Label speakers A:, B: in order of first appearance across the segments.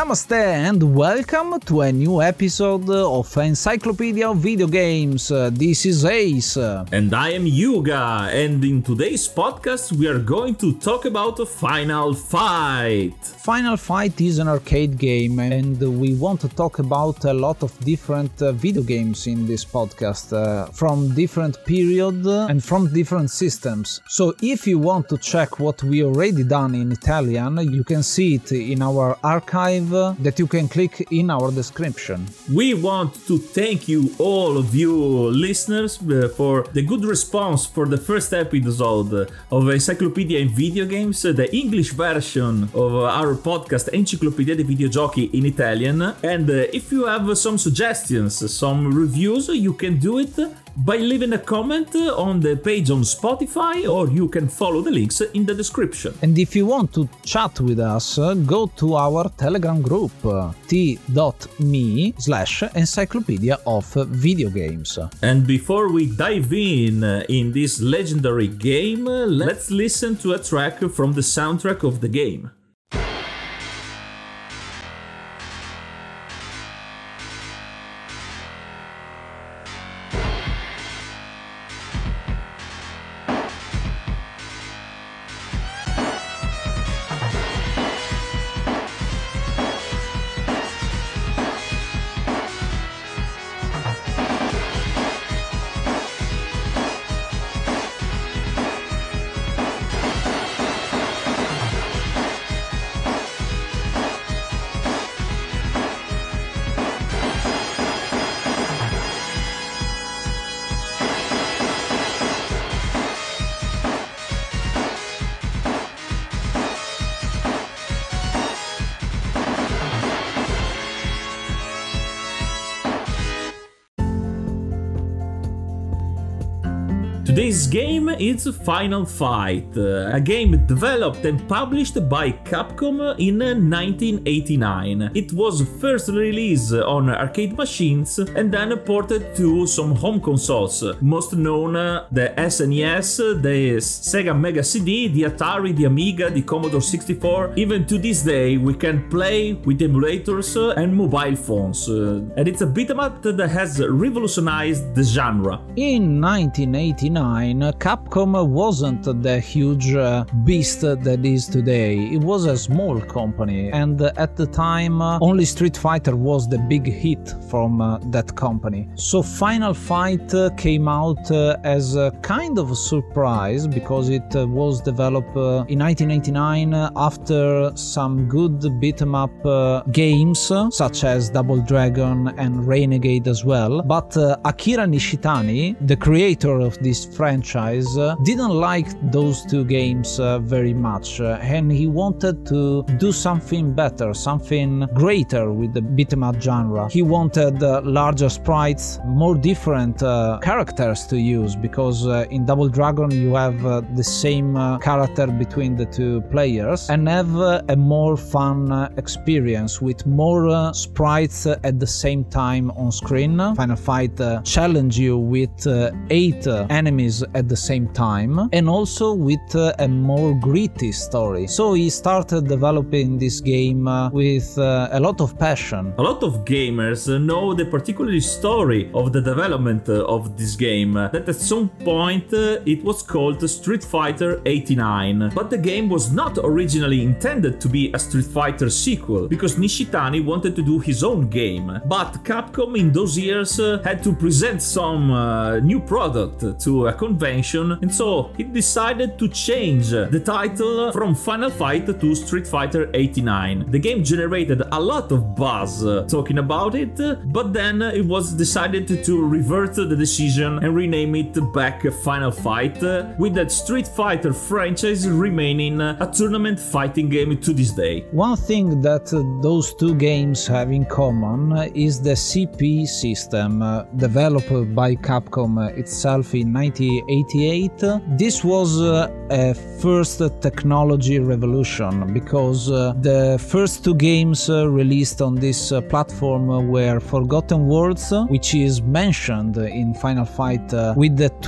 A: Namaste and welcome to a new episode of Encyclopedia of Video Games. This is Ace.
B: And I am Yuga, and in today's podcast we are going to talk about Final Fight.
A: Final Fight is an arcade game, and we want to talk about a lot of different video games in this podcast, from different period and from different systems. So if you want to check what we already done in Italian, you can see it in our archive that you can click in our description.
B: We want to thank you, all of you listeners, for the good response for the first episode of Encyclopedia in Video Games, the English version of our podcast Enciclopedia dei Videogiochi in Italian. And if you have some suggestions, some reviews, you can do it by leaving a comment on the page on Spotify, or you can follow the links in the description.
A: And if you want to chat with us, go to our Telegram group t.me/encyclopedia of video games.
B: And before we dive in this legendary game, let's listen to a track from the soundtrack of the game. Today's game is Final Fight, a game developed and published by Capcom in 1989. It was first released on arcade machines and then ported to some home consoles, most known the SNES, the Sega Mega CD, the Atari, the Amiga, the Commodore 64. Even to this day we can play with emulators and mobile phones, and it's a beat-em-up that has revolutionized the genre.
A: In 1989, Capcom wasn't the huge beast that is today. It was a small company, and at the time only Street Fighter was the big hit from that company. So Final Fight came out as a kind of a surprise, because it was developed in 1989 after some good beat-em-up games such as Double Dragon and Renegade as well. But Akira Nishitani, the creator of this franchise, didn't like those two games very much, and he wanted to do something better, something greater with the beat-em-up genre. He wanted larger sprites, more different characters to use, because in Double Dragon you have the same character between the two players, and have a more fun experience with more sprites at the same time on screen. Final Fight challenge you with 8 enemies at the same time, and also with a more gritty story. So he started developing this game with a lot of passion.
B: A lot of gamers know the particular story of the development of this game, that at some point it was called Street Fighter 89, but the game was not originally intended to be a Street Fighter sequel, because Nishitani wanted to do his own game, but Capcom in those years had to present some new product to a convention, and so he decided to change the title from Final Fight to Street Fighter 89. The game generated a lot of buzz talking about it, but then it was decided to revert the decision and rename it back Final Fight, with that Street Fighter franchise remaining a tournament fighting game to this day.
A: One thing that those two games have in common is the CP system, developed by Capcom itself in 1988. This was a first technology revolution, because the first two games released on this platform were Forgotten Worlds, which is mentioned in Final Fight with the two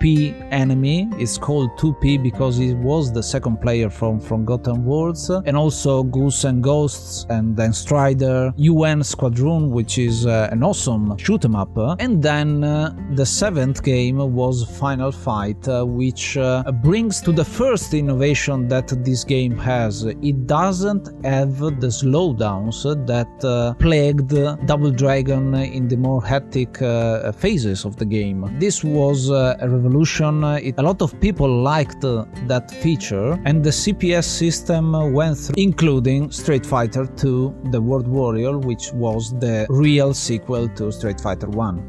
A: 2P enemy. It's called 2P because it was the second player from Forgotten Worlds, and also Goose and Ghosts, and then Strider, UN Squadron, which is an awesome shoot 'em up, and then the seventh game was Final Fight, which brings to the first innovation that this game has. It doesn't have the slowdowns that plagued Double Dragon in the more hectic phases of the game. This was a revolution. A lot of people liked that feature, and the CPS system went through, including Street Fighter II: The World Warrior, which was the real sequel to Street Fighter 1.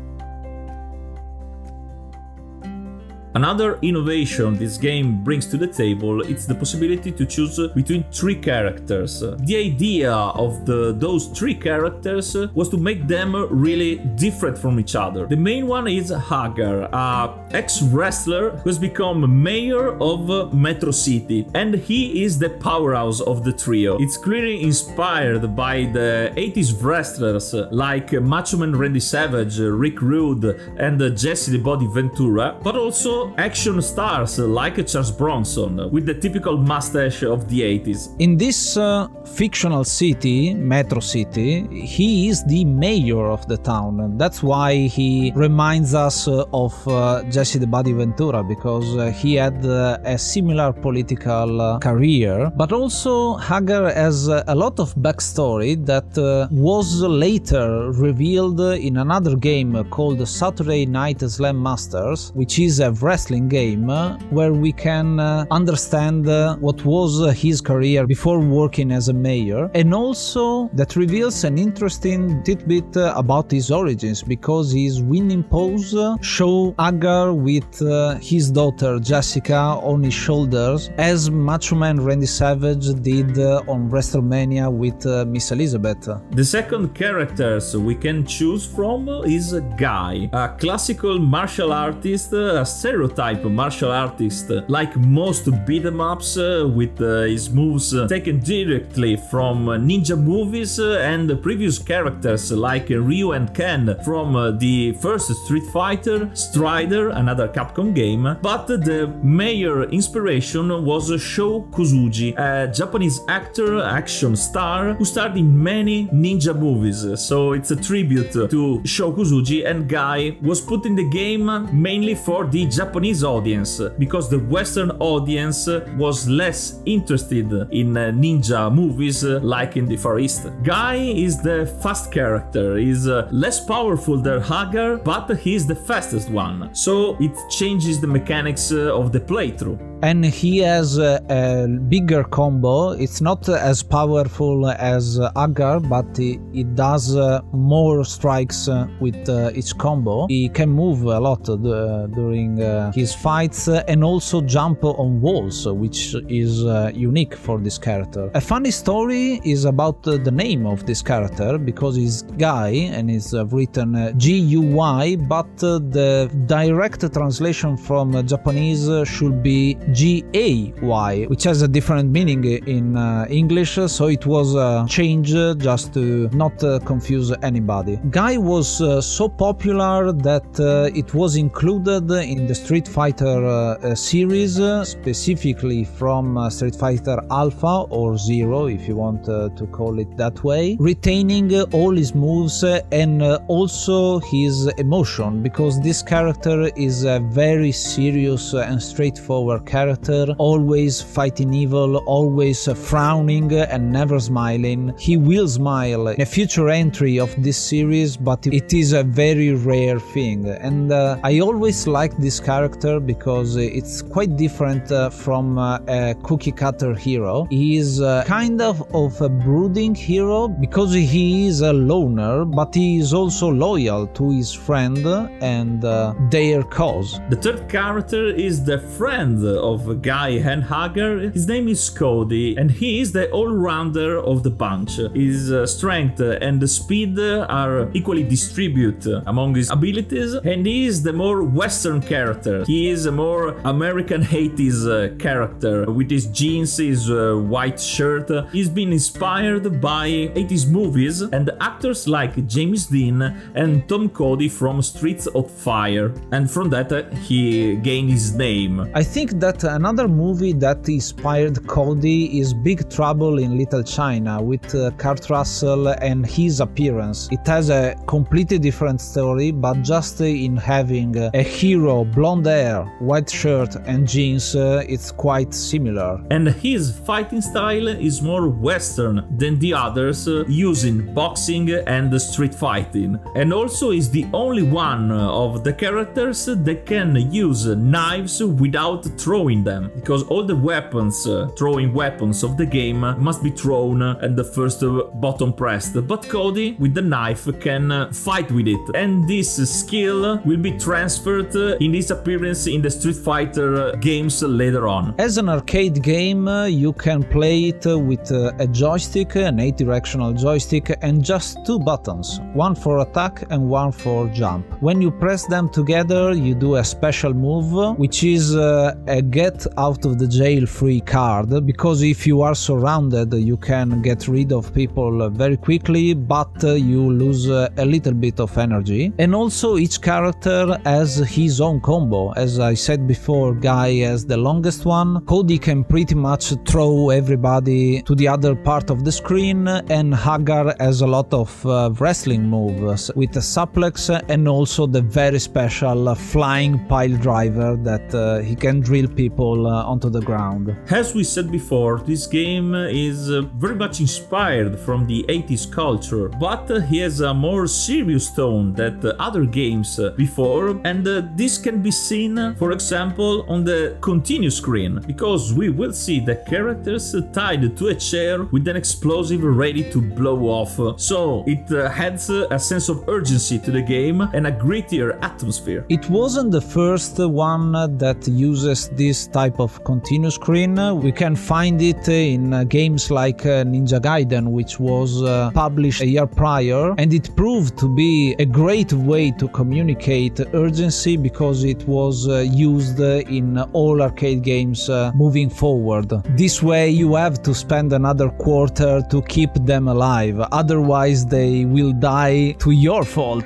B: Another innovation this game brings to the table is the possibility to choose between three characters. The idea of those three characters was to make them really different from each other. The main one is Hagar, an ex-wrestler who has become mayor of Metro City, and he is the powerhouse of the trio. It's clearly inspired by the 80s wrestlers like Macho Man Randy Savage, Rick Rude, and Jesse the Body Ventura, but also action stars like Charles Bronson with the typical mustache of the 80s.
A: In this fictional city, Metro City, he is the mayor of the town. That's why he reminds us of Jesse the Body Ventura, because he had a similar political career. But also Hagar has a lot of backstory that was later revealed in another game called Saturday Night Slam Masters, which is a wrestling game where we can understand what was his career before working as a mayor, and also that reveals an interesting tidbit about his origins, because his winning pose show Hagar with his daughter Jessica on his shoulders, as Macho Man Randy Savage did on WrestleMania with Miss Elizabeth.
B: The second characters we can choose from is Guy, a classical martial artist, a stereotype martial artist like most beat-em-ups, with his moves taken directly from ninja movies and previous characters like Ryu and Ken from the first Street Fighter, Strider, another Capcom game. But the major inspiration was Sho Kosugi, a Japanese actor, action star who starred in many ninja movies, so it's a tribute to Sho Kosugi, and Guy was put in the game mainly for the Japanese audience, because the Western audience was less interested in ninja movies like in the Far East. Guy is the fast character, is less powerful than Hagar, but he's the fastest one, so it changes the mechanics of the playthrough.
A: And he has a bigger combo. It's not as powerful as Hagar, but it does more strikes with each combo. He can move a lot during his fights, and also jump on walls, which is unique for this character. A funny story is about the name of this character, because it's Guy and it's written G-U-Y, but the direct translation from Japanese should be G-A-Y, which has a different meaning in English, so it was changed just to not confuse anybody. Guy was so popular that it was included in the Street Fighter series, specifically from Street Fighter Alpha or Zero, if you want to call it that way, retaining all his moves and also his emotion, because this character is a very serious and straightforward character, always fighting evil, always frowning and never smiling. He will smile in a future entry of this series, but it is a very rare thing, and I always like this character because it's quite different from a cookie cutter hero. He is kind of a brooding hero because he is a loner, but he is also loyal to his friend and their cause.
B: The third character is the friend of Guy and Hagar. His name is Cody, and he is the all-rounder of the bunch. His strength and speed are equally distributed among his abilities, and he is the more Western character character. He is a more American 80s character with his jeans, his white shirt. He's been inspired by 80s movies and actors like James Dean and Tom Cody from Streets of Fire, and from that he gained his name.
A: I think that another movie that inspired Cody is Big Trouble in Little China with Kurt Russell and his appearance. It has a completely different story, but just in having a hero, blonde hair, white shirt and jeans, it's quite similar.
B: And his fighting style is more western than the others, using boxing and street fighting, and also is the only one of the characters that can use knives without throwing them, because all the weapons, throwing weapons of the game must be thrown and the first button pressed, but Cody with the knife can fight with it, and this skill will be transferred in his appearance in the Street Fighter games later on.
A: As an arcade game, you can play it with a joystick, an 8-directional joystick, and just 2 buttons, one for attack and one for jump. When you press them together, you do a special move, which is a get out of the jail free card, because if you are surrounded, you can get rid of people very quickly, but you lose a little bit of energy. And also each character has his own combo. As I said before, Guy has the longest one, Cody can pretty much throw everybody to the other part of the screen, and Hagar has a lot of wrestling moves with a suplex and also the very special flying pile driver that he can drill people onto the ground.
B: As we said before, this game is very much inspired from the 80s culture, but he has a more serious tone than other games before, and this can be seen, for example, on the continue screen, because we will see the characters tied to a chair with an explosive ready to blow off, so it adds a sense of urgency to the game and a grittier atmosphere.
A: It wasn't the first one that uses this type of continue screen. We can find it in games like Ninja Gaiden, which was published a year prior, and it proved to be a great way to communicate urgency because it was used in all arcade games moving forward. This way you have to spend another quarter to keep them alive, otherwise they will die to your fault.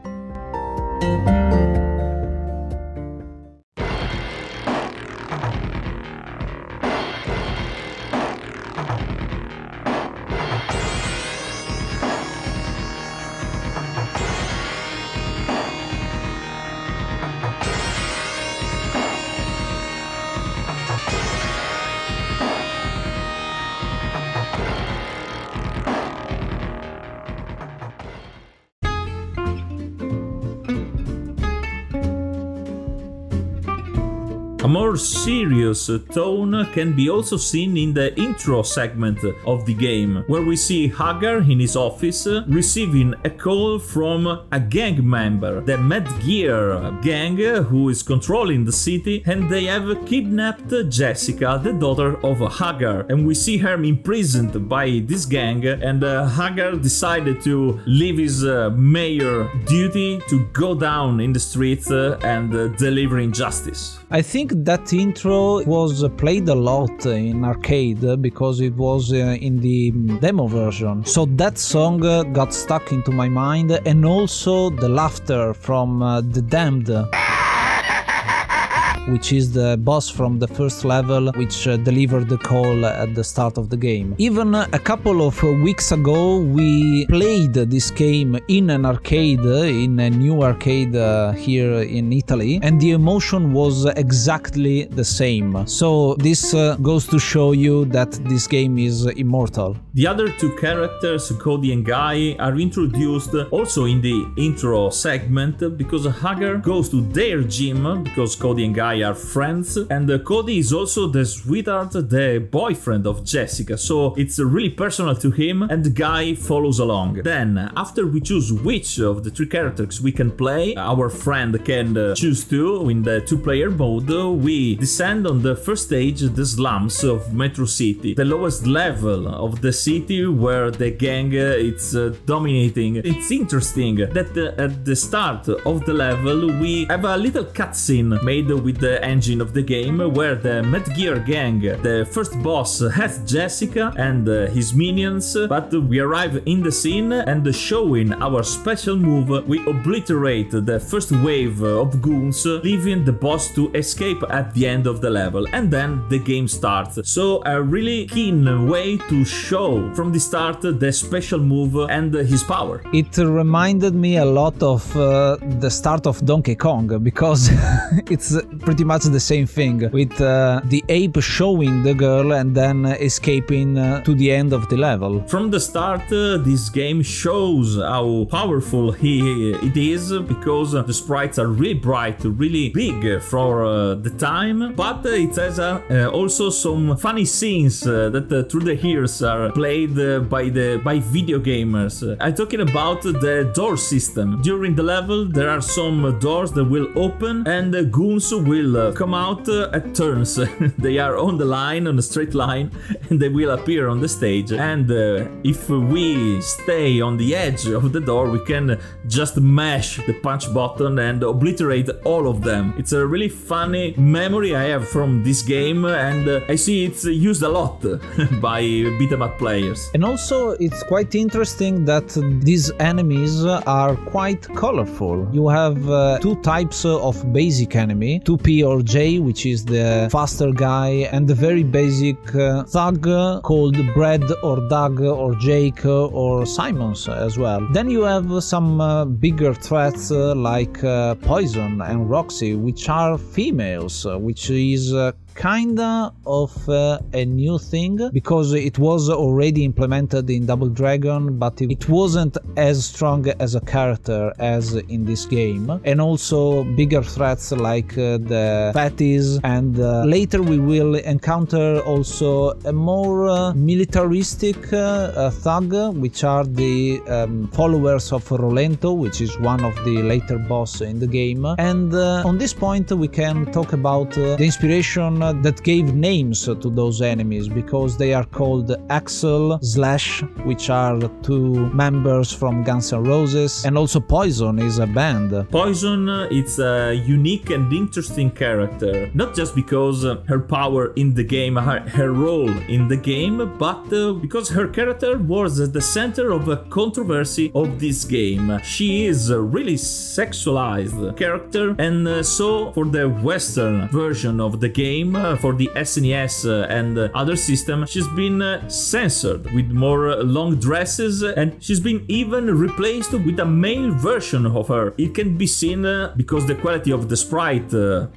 B: A more serious tone can be also seen in the intro segment of the game, where we see Hagar in his office receiving a call from a gang member, the Mad Gear gang, who is controlling the city, and they have kidnapped Jessica, the daughter of Hagar, and we see her imprisoned by this gang, and Hagar decided to leave his mayor duty to go down in the streets and deliver justice.
A: I think that intro was played a lot in arcade because it was in the demo version, so that song got stuck into my mind, and also the laughter from the Damned, which is the boss from the first level, which delivered the call at the start of the game. Even a couple of weeks ago we played this game in an arcade, in a new arcade here in Italy, and the emotion was exactly the same. So this goes to show you that this game is immortal.
B: The other two characters, Cody and Guy, are introduced also in the intro segment because Hagar goes to their gym, because Cody and Guy Guy are friends, and Cody is also the sweetheart, the boyfriend of Jessica, so it's really personal to him, and Guy follows along. Then, after we choose which of the 3 characters we can play, our friend can choose 2 in the 2-player mode, we descend on the first stage, the slums of Metro City, the lowest level of the city where the gang is dominating. It's interesting that at the start of the level we have a little cutscene made with the engine of the game where the Met Gear gang, the first boss, has Jessica and his minions, but we arrive in the scene and showing our special move, we obliterate the first wave of goons, leaving the boss to escape at the end of the level, and then the game starts. So a really keen way to show from the start the special move and his power.
A: It reminded me a lot of the start of Donkey Kong, because it's pretty much the same thing, with the ape showing the girl and then escaping to the end of the level.
B: From the start, this game shows how powerful it is, because the sprites are really bright, really big for the time, but it has also some funny scenes that through the years are played by video gamers. I'm talking about the door system. During the level there are some doors that will open and the goons will come out at turns. They are on the line, on a straight line, and they will appear on the stage, and if we stay on the edge of the door we can just mash the punch button and obliterate all of them. It's a really funny memory I have from this game, and I see it's used a lot by beat-em-up players.
A: And also it's quite interesting that these enemies are quite colorful. You have 2 types of basic enemy, 2P or J, which is the faster guy, and the very basic thug called Brad or Doug or Jake or Simons as well. Then you have some bigger threats like Poison and Roxy, which are females, which is kinda of a new thing, because it was already implemented in Double Dragon, but it wasn't as strong as a character as in this game. And also bigger threats like the fatties, and later we will encounter also a more militaristic thug, which are the followers of Rolento, which is one of the later boss in the game. And on this point we can talk about the inspiration that gave names to those enemies, because they are called Axel, Slash, which are 2 members from Guns N' Roses, and also Poison is a band.
B: Poison, it's a unique and interesting character, not just because her power in the game, her role in the game, but because her character was at the center of a controversy of this game. She is a really sexualized character, and so for the Western version of the game, for the SNES and other systems, she's been censored with more long dresses, and she's been even replaced with a male version of her. It can be seen because the quality of the sprite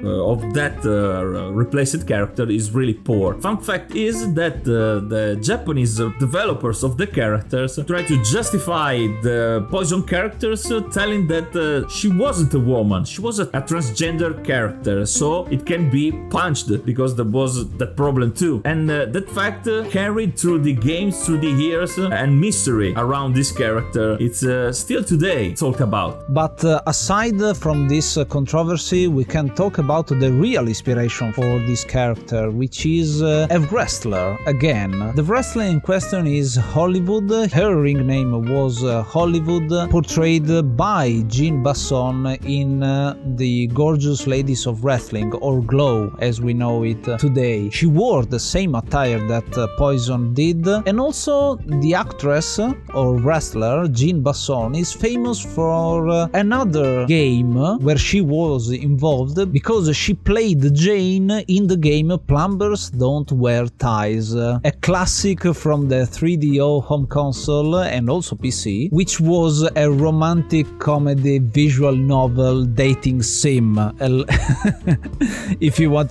B: of that replaced character is really poor. Fun fact is that the Japanese developers of the characters try to justify the Poison characters, telling that she wasn't a woman, she was a transgender character, so it can be punched, because there was that problem too. And that fact carried through the games, through the years, and mystery around this character, it's still today talked about.
A: But aside from this controversy, we can talk about the real inspiration for this character, which is a wrestler again. The wrestler in question is Hollywood. Her ring name was Hollywood, portrayed by Jean Basson in The Gorgeous Ladies of Wrestling, or Glow as we know it today. She wore the same attire that Poison did, and also the actress or wrestler Jean Basson is famous for another game where she was involved, because she played Jane in the game Plumbers Don't Wear Ties, a classic from the 3DO home console and also PC, which was a romantic comedy visual novel dating sim, if you want to explain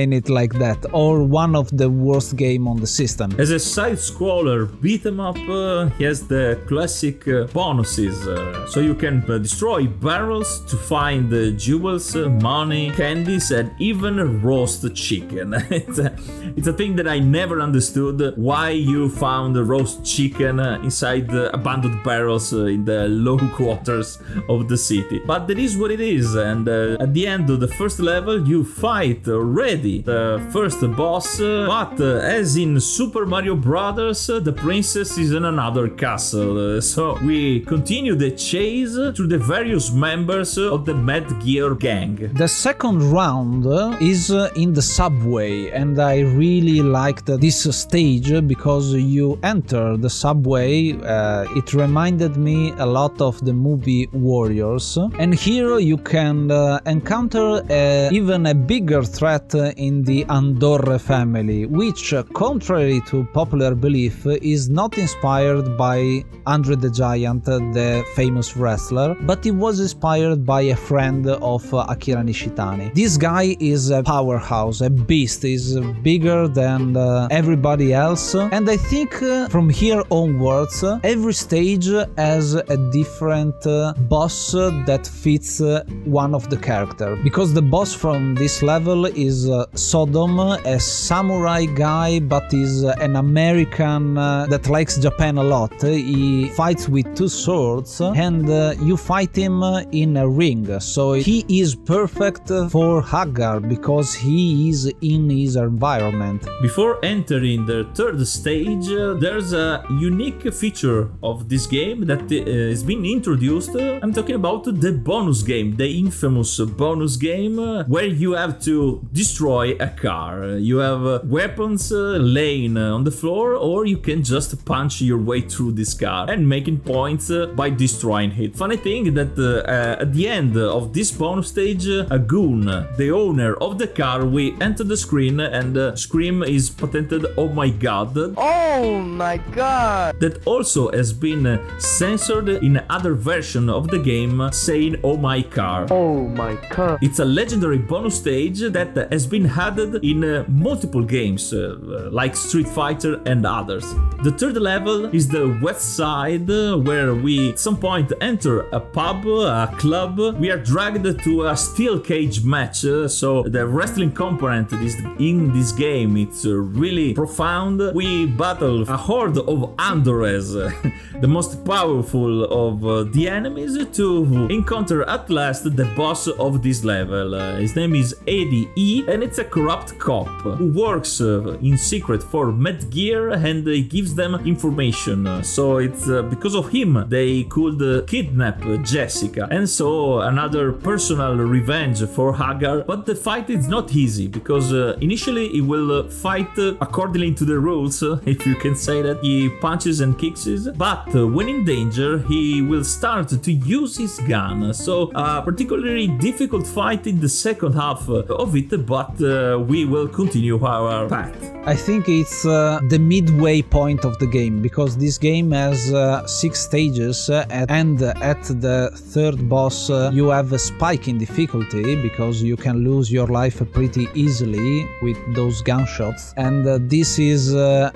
A: explain it like that, or one of the worst game on the system.
B: As a side-scroller beat 'em up, he has the classic bonuses, so you can destroy barrels to find jewels, money, candies, and even roast chicken. It's a thing that I never understood, why you found roast chicken inside the abandoned barrels in the low quarters of the city. But that is what it is, and at the end of the first level you fight already the first boss, but as in Super Mario Brothers, the princess is in another castle, so we continue the chase through the various members of the Mad Gear gang.
A: The second round is in the subway, and I really liked this stage because you enter the subway. It reminded me a lot of the movie Warriors, and here you can encounter even a bigger threat in the Andorre family, which, contrary to popular belief, is not inspired by Andre the Giant, the famous wrestler, but it was inspired by a friend of Akira Nishitani. This guy is a powerhouse, a beast, is bigger than everybody else, and I think from here onwards every stage has a different boss that fits one of the character, because the boss from this level is Sodom, a samurai guy but is an American that likes Japan a lot. He fights with two swords, and you fight him in a ring, so he is perfect for Hagar because he is in his environment.
B: Before entering the third stage, there's a unique feature of this game that has been introduced. I'm talking about the bonus game, the infamous bonus game where you have to destroy a car. You have weapons laying on the floor, or you can just punch your way through this car and making points by destroying it. Funny thing that at the end of this bonus stage, a goon, the owner of the car, will enter the screen and scream is patented "Oh my god."
C: Oh my god!
B: That also has been censored in other version of the game, saying "Oh my car."
C: Oh my god!
B: It's a legendary bonus stage that has been added in multiple games like Street Fighter and others. The third level is the west side, where we at some point enter a pub, a club. We are dragged to a steel cage match, so the wrestling component is in this game. It's really profound. We battle a horde of Andores, the most powerful of the enemies, to encounter at last the boss of this level. His name is Eddie E, and it's a corrupt cop who works in secret for Mad Gear, and he gives them information. So it's because of him they could kidnap Jessica, and so another personal revenge for Hagar. But the fight is not easy, because initially he will fight accordingly to the rules, if you can say that. He punches and kicks, but when in danger he will start to use his gun. So a particularly difficult fight in the second half of it, but we will continue our path.
A: I think it's the midway point of the game, because this game has 6 stages, and at the third boss you have a spike in difficulty, because you can lose your life pretty easily with those gunshots, and this is a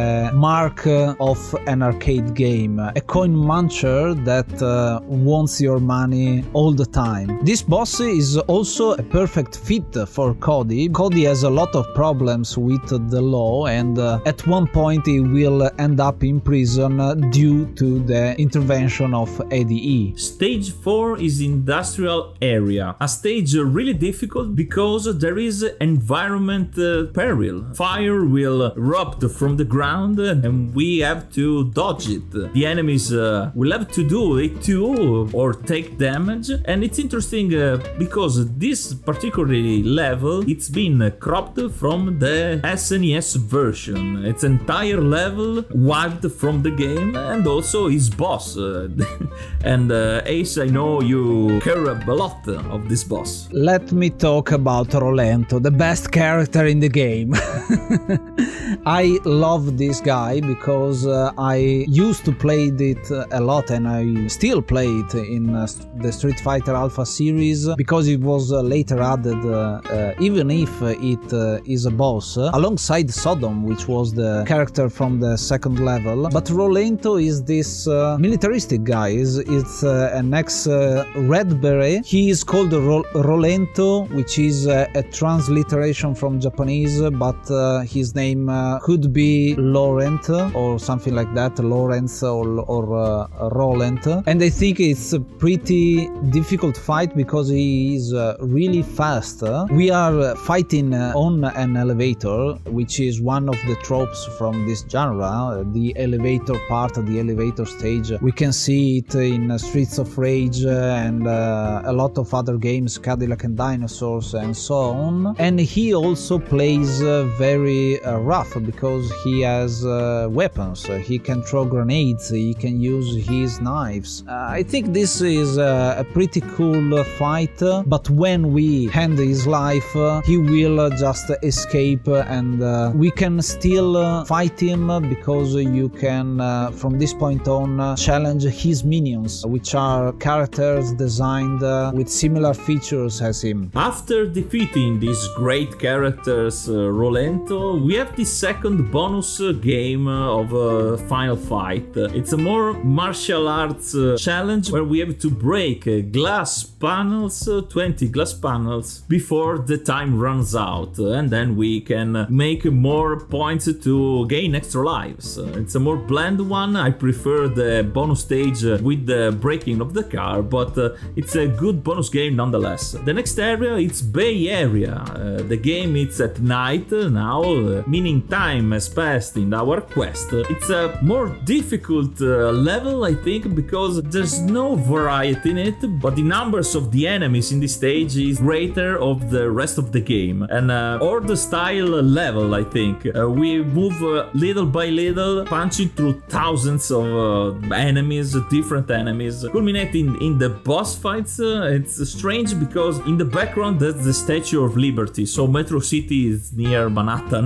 A: mark of an arcade game, a coin muncher that wants your money all the time. This boss is also a perfect fit for Cody. Cody has a lot of problems with the law, and at one point he will end up in prison due to the intervention of ADE.
B: Stage 4 is industrial area, a stage really difficult because there is environment peril. Fire will erupt from the ground and we have to dodge it. The enemies will have to do it too, or take damage, and it's interesting because this particular level, it's been cropped from the SNES SNES version. Its entire level wiped from the game, and also his boss. And Ace, I know you care a lot of this boss.
A: Let me talk about Rolento, the best character in the game. I love this guy because I used to play it a lot, and I still play it in the Street Fighter Alpha series because it was later added, even if it is a boss, alongside Sodom, which was the character from the second level. But Rolento is this militaristic guy. It's an ex-Red Beret. He is called Rolento, which is a transliteration from Japanese, but his name could be Laurent or something like that, Lawrence or Roland. And I think it's a pretty difficult fight because he is really fast. We are fighting on an elevator, which is one of the tropes from this genre, the elevator part, the elevator stage. We can see it in Streets of Rage and a lot of other games, Cadillac and Dinosaurs and so on. And he also plays very rough because he has weapons. He can throw grenades, he can use his knives. I think this is a pretty cool fight, but when we end his life, he will just escape, and we can still fight him because you can, from this point on, challenge his minions, which are characters designed with similar features as him.
B: After defeating these great characters, Rolento, we have the second bonus game of Final Fight. It's a more martial arts challenge where we have to break glass panels, 20 glass panels, before the time runs out, and then we can make more points to gain extra lives. It's a more bland one. I prefer the bonus stage with the breaking of the car, but it's a good bonus game nonetheless. The next area, it's Bay Area. The game is at night now, meaning time has passed in our quest. It's a more difficult level, I think, because there's no variety in it, but the numbers of the enemies in this stage is greater of the rest of the game. And Horde style level, I think. We move little by little, punching through thousands of enemies, different enemies, culminating in the boss fights. It's strange because in the background there's the Statue of Liberty, so Metro City is near Manhattan.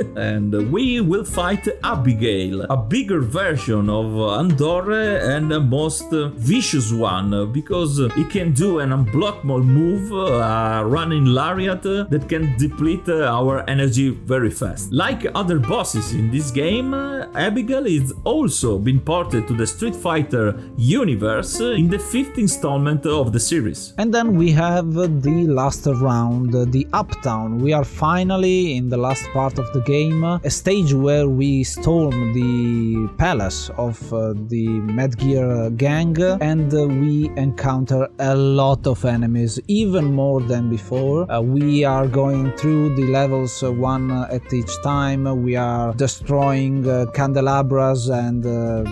B: And we will fight Abigail, a bigger version of Andorre and the most vicious one, because it can do an unblockable move, running lariat that can deplete our energy very fast. Like other bosses in this game, Abigail is also been ported to the Street Fighter universe in the 5th installment of the series.
A: And then we have the last round, the Uptown. We are finally in the last part of the game, a stage where we storm the palace of the Medgear gang, and we encounter a lot of enemies, even more than before. We are going through the levels one at each time. We are destroying candelabras and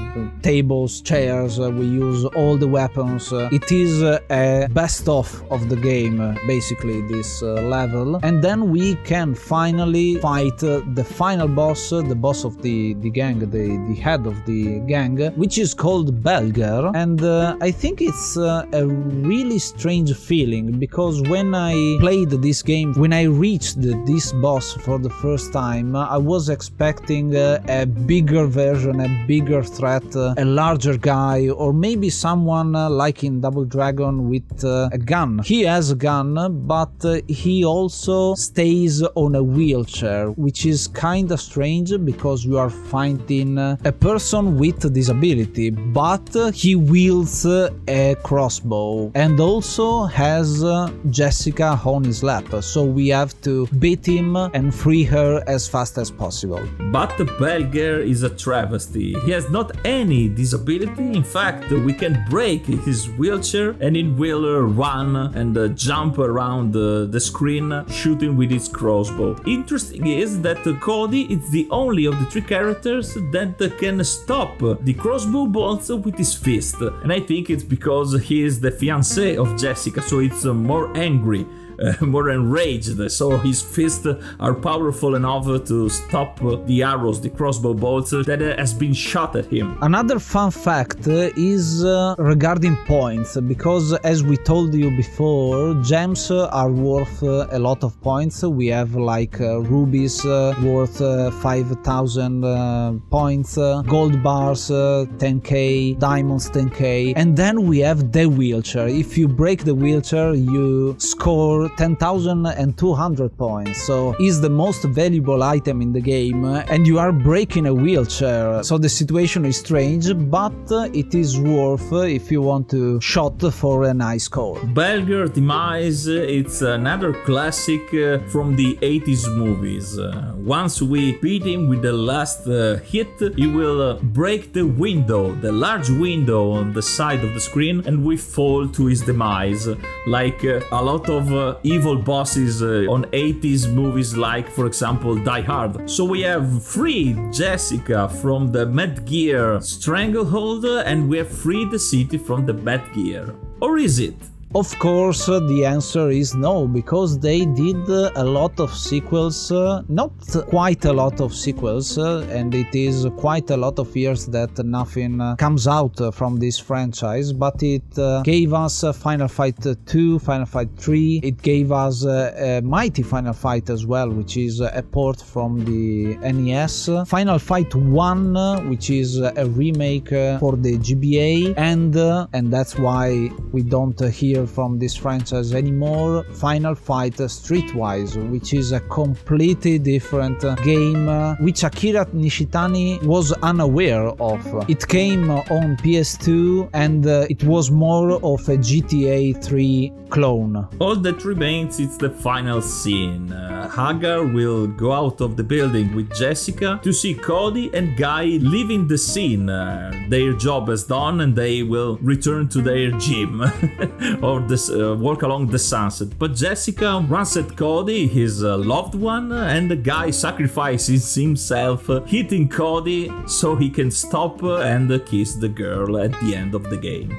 A: tables, chairs. We use all the weapons. It is a best of the game, basically, this level. And then we can finally fight the final boss, the boss of the gang, the head of the gang, which is called Belger. And I think it's a really strange feeling, because when I played this game, when I reached this boss for the first time, I was expecting a bigger version, a bigger threat, a larger guy, or maybe someone like in Double Dragon with a gun. He has a gun, but he also stays on a wheelchair, which is kinda strange because you are fighting a person with a disability, but he wields a crossbow and also has Jessica on his lap, so we have to beat him and free her as fast as possible.
B: But Belger is a travesty. He has not any disability. In fact, we can break his wheelchair and it will run and jump around the screen, shooting with his crossbow. Interesting is that Cody is the only of the 3 characters that can stop the crossbow bolts with his fist, and I think it's because he is the fiancé of Jessica, so it's more angry more enraged, so his fists are powerful enough to stop the arrows, the crossbow bolts that has been shot at him.
A: Another fun fact is regarding points, because as we told you before, gems are worth a lot of points. We have like rubies worth 5,000 points, gold bars 10k, diamonds 10k, and then we have the wheelchair. If you break the wheelchair, you score 10,200 points, so it's the most valuable item in the game, and you are breaking a wheelchair, so the situation is strange, but it is worth if you want to shot for a nice score.
B: Belger Demise, it's another classic from the 80s movies. Once we beat him with the last hit, he will break the window, the large window on the side of the screen, and we fall to his demise, like a lot of evil bosses on 80s movies, like for example Die Hard. So we have freed Jessica from the Medgear stranglehold, and we have freed the city from the Medgear. Or is it?
A: Of course, the answer is no, because they did a lot of sequels, not quite a lot of sequels, and it is quite a lot of years that nothing comes out from this franchise, but it gave us Final Fight 2, Final Fight 3, it gave us Mighty Final Fight as well, which is a port from the NES, Final Fight 1, which is a remake for the GBA, and that's why we don't hear from this franchise anymore, Final Fight Streetwise, which is a completely different game which Akira Nishitani was unaware of. It came on PS2 and it was more of a GTA 3 clone.
B: All that remains is the final scene. Hagar will go out of the building with Jessica to see Cody and Guy leaving the scene. Their job is done and they will return to their gym or walk along the sunset. But Jessica runs at Cody, his loved one, and the guy sacrifices himself, hitting Cody so he can stop and kiss the girl at the end of the game.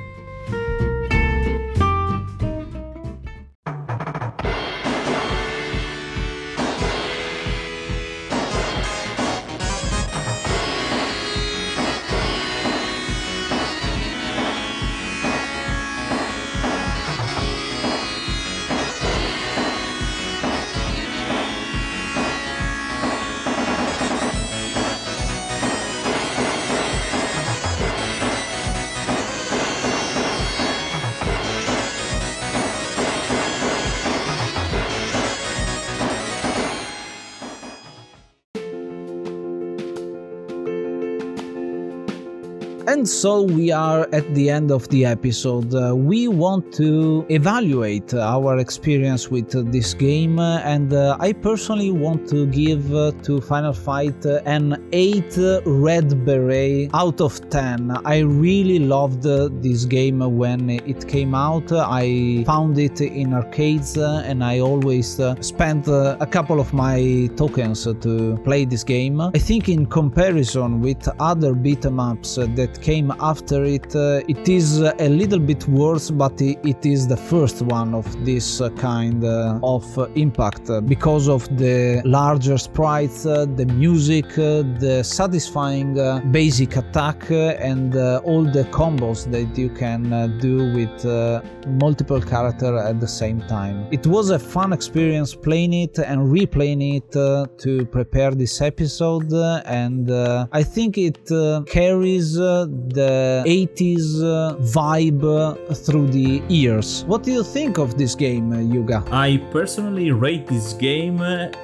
A: And so we are at the end of the episode. We want to evaluate our experience with this game, and I personally want to give to Final Fight an 8 red beret out of 10. I really loved this game when it came out. I found it in arcades and I always spent a couple of my tokens to play this game. I think in comparison with other beat-em-ups that came after it, it is a little bit worse, but it is the first one of this kind of impact because of the larger sprites, the music, the satisfying basic attack, and all the combos that you can do with multiple characters at the same time. It was a fun experience playing it and replaying it to prepare this episode, and I think it carries the 80s vibe through the years. What do you think of this game, Yuga?
B: I personally rate this game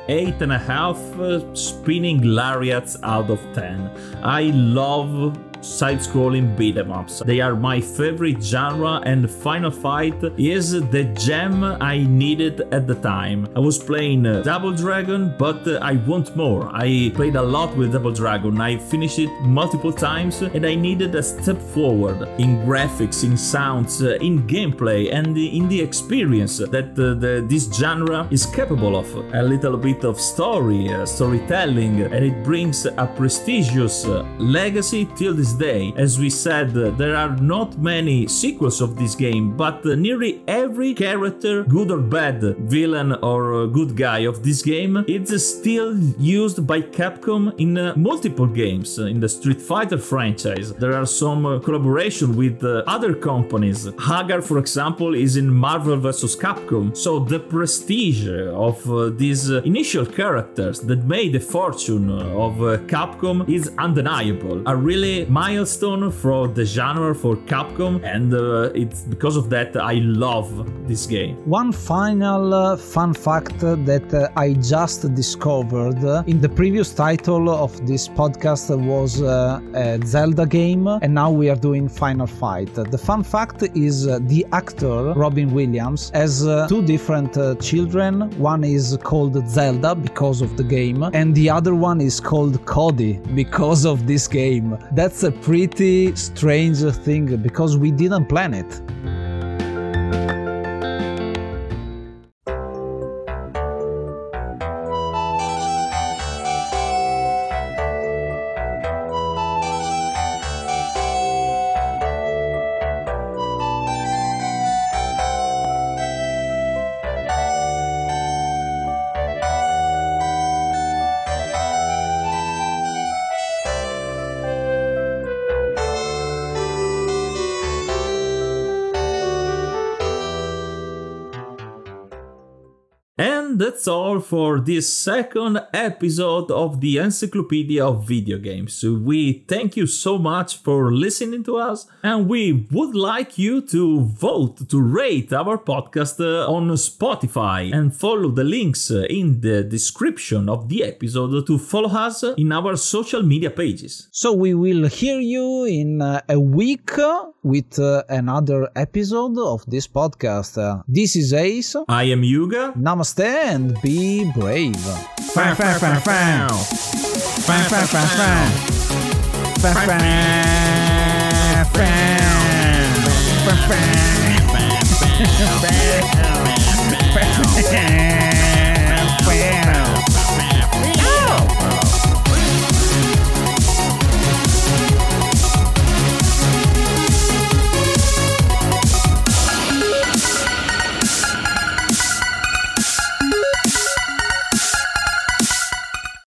B: 8.5 spinning lariats out of 10. I love side-scrolling beat-em-ups. They are my favorite genre, and Final Fight is the gem I needed at the time. I was playing Double Dragon, but I want more. I played a lot with Double Dragon. I finished it multiple times, and I needed a step forward in graphics, in sounds, in gameplay, and in the experience that this genre is capable of. A little bit of storytelling, and it brings a prestigious legacy till this this day. As we said, there are not many sequels of this game, but nearly every character, good or bad, villain or good guy of this game, is still used by Capcom in multiple games in the Street Fighter franchise. There are some collaboration with other companies. Hagar, for example, is in Marvel vs. Capcom, so the prestige of these initial characters that made the fortune of Capcom is undeniable. A really milestone for the genre, for Capcom, and it's because of that I love this game.
A: One final fun fact that I just discovered in the previous title of this podcast was a Zelda game, and now we are doing Final Fight. The fun fact is the actor Robin Williams has two different children. One is called Zelda because of the game, and the other one is called Cody because of this game. That's a pretty strange thing because we didn't plan it.
B: And that's all for this second episode of the Encyclopedia of Video Games. We thank you so much for listening to us, and we would like you to vote, to rate our podcast on Spotify, and follow the links in the description of the episode to follow us in our social media pages.
A: So we will hear you in a week with another episode of this podcast. This is Ace.
B: I am Yuga.
A: Namaste and be brave.